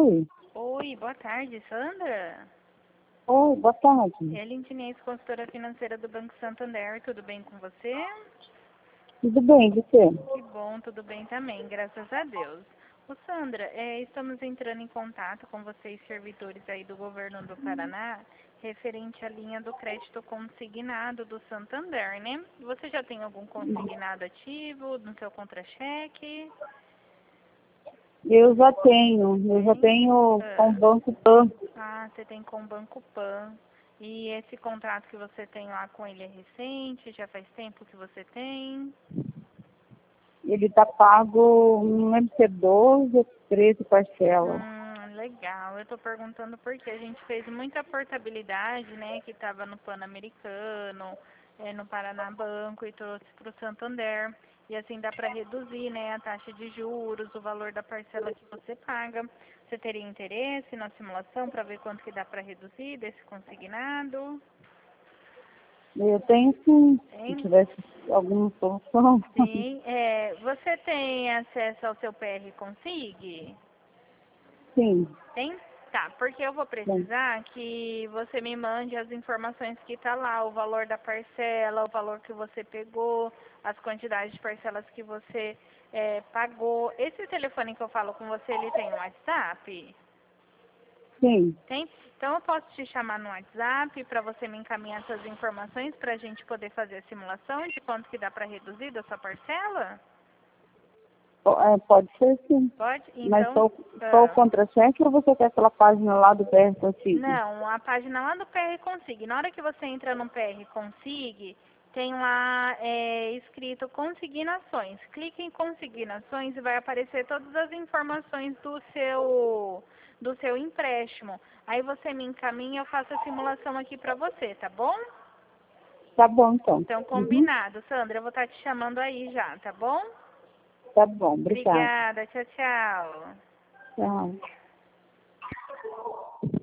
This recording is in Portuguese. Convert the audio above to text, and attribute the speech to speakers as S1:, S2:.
S1: Oi.
S2: Oi, boa tarde, Sandra.
S1: Oi, boa tarde.
S2: É a Lintinense, consultora financeira do Banco Santander. Tudo bem com você?
S1: Tudo bem, você?
S2: Que bom, tudo bem também, graças a Deus. Ô Sandra, estamos entrando em contato com vocês, servidores aí do governo do Paraná, referente à linha do crédito consignado do Santander, né? Você já tem algum consignado ativo no seu contra-cheque?
S1: Eu já tenho com o Banco Pan.
S2: Ah, você tem com o Banco Pan. E esse contrato que você tem lá com ele é recente? Já faz tempo que você tem?
S1: Ele está pago, não lembro se é 12 ou 13 parcelas.
S2: Legal. Eu tô perguntando porque a gente fez muita portabilidade, né, que estava no Pan-Americano, no Paraná Banco e trouxe para o Santander. E assim dá para reduzir, né, a taxa de juros, o valor da parcela que você paga. Você teria interesse na simulação para ver quanto que dá para reduzir desse consignado?
S1: Eu tenho sim, se
S2: Tem?
S1: tivesse alguma solução.
S2: Sim. Você tem acesso ao seu PR Consig?
S1: Sim,
S2: Tem? Tá, porque eu vou
S1: sim.
S2: precisar que você me mande as informações que tá lá, o valor da parcela, o valor que você pegou, as quantidades de parcelas que você pagou. Esse telefone que eu falo com você, ele tem um WhatsApp?
S1: Sim,
S2: Tem? Então eu posso te chamar no WhatsApp para você me encaminhar essas informações para a gente poder fazer a simulação de quanto que dá para reduzir da sua parcela?
S1: pode ser sim.
S2: Pode?
S1: Mas
S2: Então,
S1: só o contra-cheque ou você quer aquela página lá do PR Consigo?
S2: não, a página lá do PR Consig. Na hora que você entra no PR Consig, tem lá escrito consignações. Clique em consignações e vai aparecer todas as informações do seu empréstimo. Aí você me encaminha, eu faço a simulação aqui pra você, tá bom?
S1: Tá bom, então.
S2: Então,
S1: Uhum.
S2: combinado. Sandra, eu vou estar te chamando aí já, tá bom?
S1: Tá bom, obrigada.
S2: Obrigada. Tchau, tchau.
S1: Tchau.